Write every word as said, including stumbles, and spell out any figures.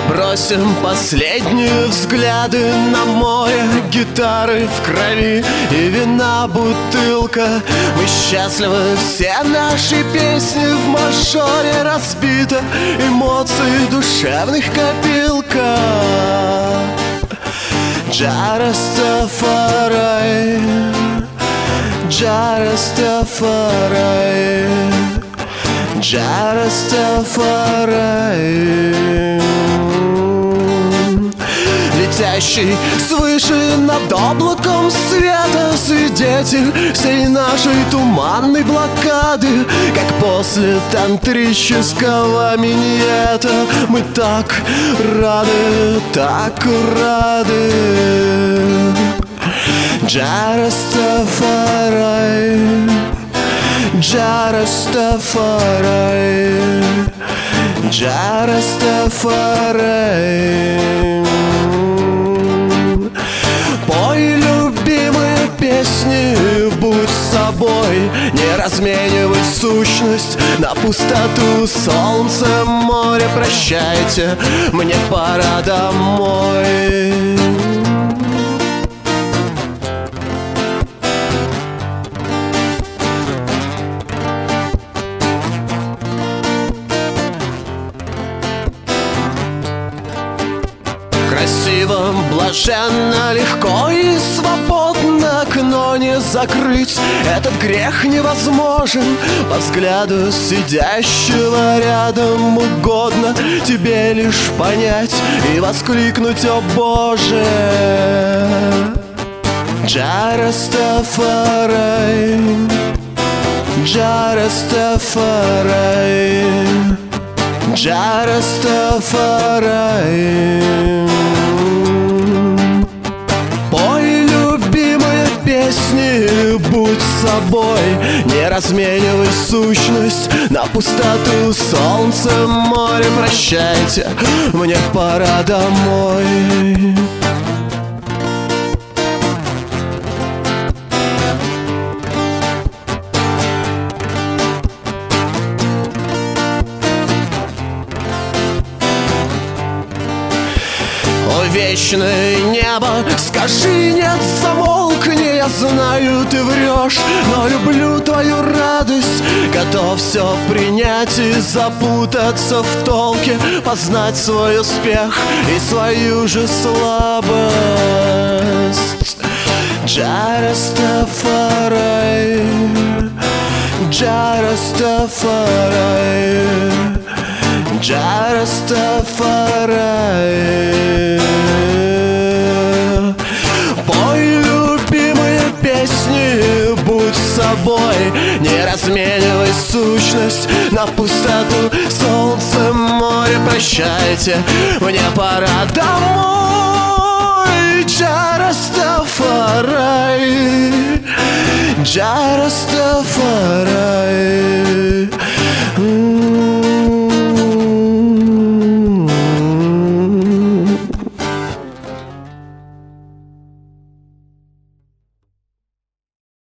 Бросим последние взгляды на море, гитары в крови и вина бутылка. Мы счастливы, все наши песни в мажоре разбиты, эмоций душевных копилка. Jah Rastafari, Jah Rastafari, Jah Rastafari. Летящий свыше над облаком света свидетель всей нашей туманной блокады. Как после тантрического миньета мы так рады, так рады. Jah Rastafari, Jah Rastafari, Jah Rastafari. Пой, любимые песни, будь собой, не разменивай сущность на пустоту. Солнце, море, прощайте, мне пора домой. Красиво, блаженно, легко и свободно окно не закрыть. Этот грех невозможен по взгляду сидящего рядом. Угодно тебе лишь понять и воскликнуть: о Боже! Jah Rastafari, Jah Rastafari, Jah Rastafari. Пой, любимые песни, будь собой, не разменивай сущность на пустоту. Солнце, море, прощайте, мне пора домой. Вечное небо, скажи нет, замолкни. Я знаю, ты врешь, но люблю твою радость. Готов все принять и запутаться в толке, познать свой успех и свою же слабость. Jah Rastafari, Jah Rastafari, Jah Rastafari. Пой, любимые песни, будь собой, не разменивай сущность на пустоту. Солнце, море, прощайте, мне пора домой. Jah Rastafari, Jah Rastafari.